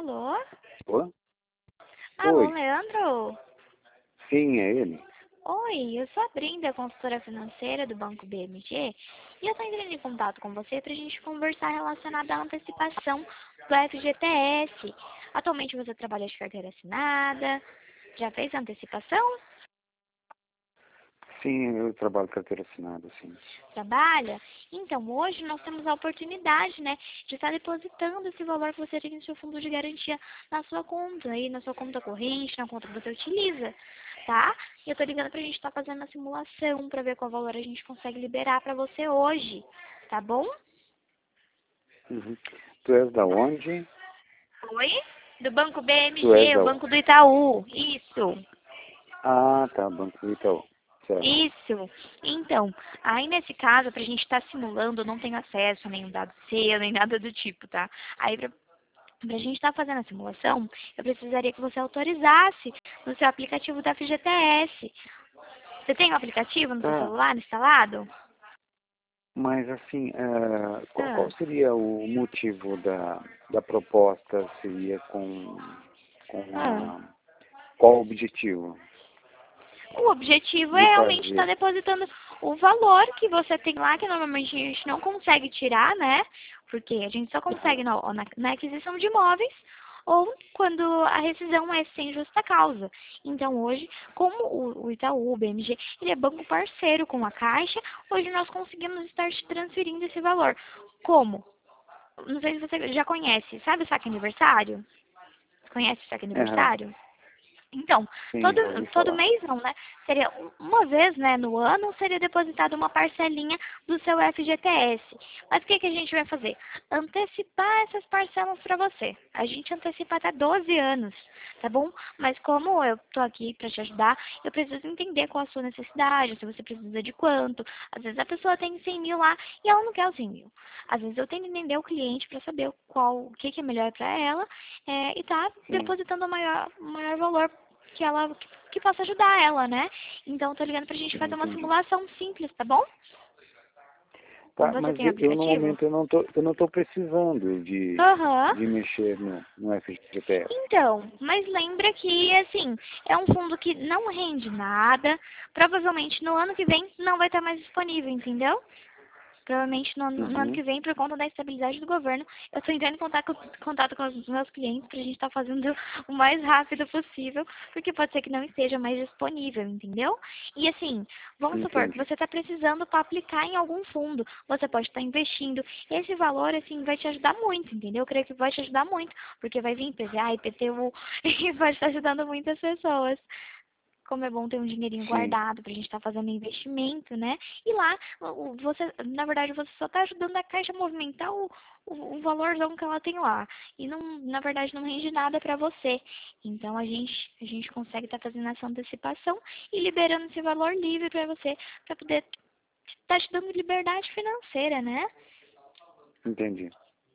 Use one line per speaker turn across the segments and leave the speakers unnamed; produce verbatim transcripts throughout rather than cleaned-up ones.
Alô?
Oi?
Alô,
Oi,
Leandro?
sim, é ele.
Oi, eu sou a Brenda, consultora financeira do Banco B M G, e eu estou entrando em contato com você para a gente conversar relacionada à antecipação do F G T S. Atualmente você trabalha de carteira assinada, já fez a antecipação?
Sim, eu trabalho carteira assinada, sim.
Trabalha? Então, hoje nós temos a oportunidade, né, de estar depositando esse valor que você tem no seu fundo de garantia na sua conta, aí na sua conta corrente, na conta que você utiliza, tá? E eu tô ligando pra gente estar fazendo a simulação pra ver qual valor a gente consegue liberar pra você hoje, tá bom?
Uhum. Tu és da onde?
Oi? Do Banco
Tu és
B M G, o
da...
Banco do Itaú. Isso.
Ah, tá, Banco do Itaú. Certo.
Isso. Então, aí nesse caso, pra gente estar simulando, eu não tenho acesso a nenhum dado seu, nem nada do tipo, tá? Aí pra, pra gente estar fazendo a simulação, eu precisaria que você autorizasse no seu aplicativo da F G T S. Você tem o aplicativo no seu
Tá,
celular instalado?
mas assim, eh, qual,
Ah.
qual seria o motivo da, da proposta? Seria com, com
Ah.
a... Qual o objetivo
O objetivo é
de
realmente estar
fazer?
depositando o valor que você tem lá, que normalmente a gente não consegue tirar, né? Porque a gente só consegue na, na, na aquisição de imóveis ou quando a rescisão é sem justa causa. Então hoje, como o, o Itaú, o B M G, ele é banco parceiro com a Caixa, hoje nós conseguimos estar te transferindo esse valor. Como? Não sei se você já conhece, sabe o saque aniversário? Conhece o saque
Aham,
aniversário? Então,
sim,
todo,
já ouvi
todo
falar.
mês não, né? Seria um- uma vez, né, no ano, seria depositada uma parcelinha do seu F G T S. Mas o que, que a gente vai fazer? Antecipar essas parcelas para você. A gente antecipa até doze anos, tá bom? Mas como eu tô aqui para te ajudar, eu preciso entender qual a sua necessidade, se você precisa de quanto. Às vezes a pessoa tem cem mil lá e ela não quer os cem mil. Às vezes eu tenho que entender o cliente para saber qual, o que, que é melhor para ela é, e tá
Sim,
depositando o maior, o maior valor que ela que, que possa ajudar ela, né? Então tô ligando pra gente
sim,
fazer uma
entendi.
simulação simples, tá bom?
Tá,
Você
mas
tem
eu, eu no
aplicativo?
momento eu não tô, eu não tô precisando de,
Aham.
de mexer no, no F G T S.
Então, mas lembra que, assim, é um fundo que não rende nada. Provavelmente no ano que vem não vai estar mais disponível, entendeu? Provavelmente no, ano- no ano
Uhum,
que vem, por conta da estabilidade do governo, eu estou entrando em contato, contato com os meus clientes para a gente estar fazendo o mais rápido possível, porque pode ser que não esteja mais disponível, entendeu? E assim, vamos supor que
entendi.
você está precisando para aplicar em algum fundo, você pode estar investindo. Esse valor, assim, vai te ajudar muito, entendeu? Eu creio que vai te ajudar muito, porque vai vir I P V A, I P T U, e vai estar ajudando muitas pessoas. Como é bom ter um dinheirinho
Sim,
guardado pra gente estar fazendo investimento, né? E lá, o- o- você, na verdade, você só está ajudando a Caixa a movimentar o, o, o valorzão que ela tem lá. E não, na verdade, não rende nada pra você. Então a gente, a gente consegue estar fazendo essa antecipação e liberando esse valor livre pra você, pra poder estar te dando liberdade financeira, né?
entendi,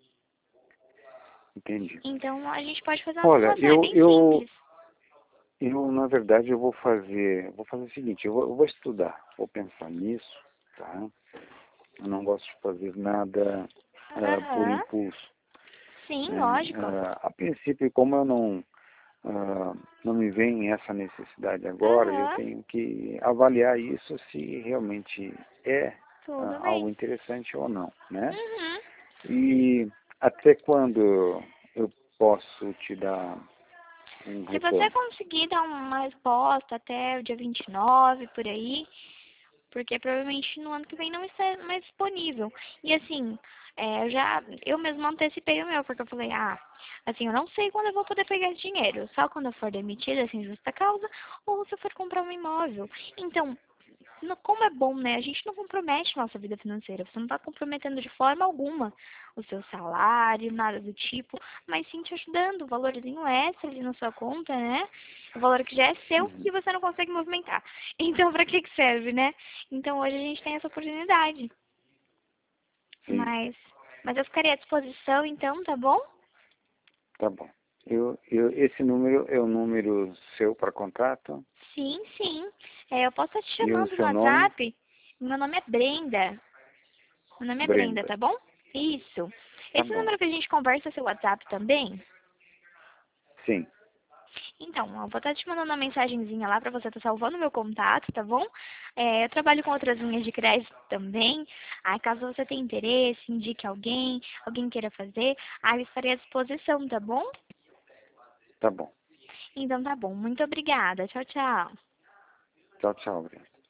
entendi.
Então a gente pode fazer uma
Olha,
simulação, é
eu,
bem
eu,
simples.
eu na verdade eu vou fazer, vou fazer o seguinte, eu vou, eu vou estudar, vou pensar nisso, tá? Eu não gosto de fazer nada ah, por
Aham.
impulso,
Sim,
né?
lógico.
Ah, a princípio, como eu não ah, não me vem essa necessidade agora, eu
Aham.
tenho que avaliar isso se realmente é ah,
Tudo bem.
algo interessante ou não, né?
Uhum.
E até quando eu posso te dar um
Se você
retorno?
conseguir dar uma resposta até o dia vinte e nove, por aí, porque provavelmente no ano que vem não está mais disponível. E assim, é, eu já, eu mesmo antecipei o meu, porque eu falei, ah, assim, eu não sei quando eu vou poder pegar esse dinheiro, só quando eu for demitida, sem justa causa, ou se eu for comprar um imóvel. Então, no- como é bom, né? A gente não compromete nossa vida financeira. Você não está comprometendo de forma alguma o seu salário, nada do tipo, mas sim te ajudando, o valorzinho extra ali na sua conta, né? O valor que já é seu
Uhum.
e você não consegue movimentar. Então, para que que serve, né? Então, hoje a gente tem essa oportunidade.
Sim,
Mas, mas eu ficaria à disposição, então, tá bom?
tá bom. Eu, eu, esse número é o número seu para contato
Sim, sim. É, eu posso estar te
e o
chamando no
seu nome?
WhatsApp. Meu nome é Brenda. Meu nome é Brenda,
Brenda.
tá bom? Isso.
Tá
Esse
bom.
número que a gente conversa é seu WhatsApp também?
Sim.
Então, eu vou estar te mandando uma mensagenzinha lá para você estar salvando meu contato, tá bom? É, eu trabalho com outras linhas de crédito também. Aí, caso você tenha interesse, indique alguém, alguém queira fazer, aí eu estarei à disposição, tá bom?
Tá bom.
Então tá bom. Muito obrigada. Tchau, tchau.
Tchau, tchau, Breno.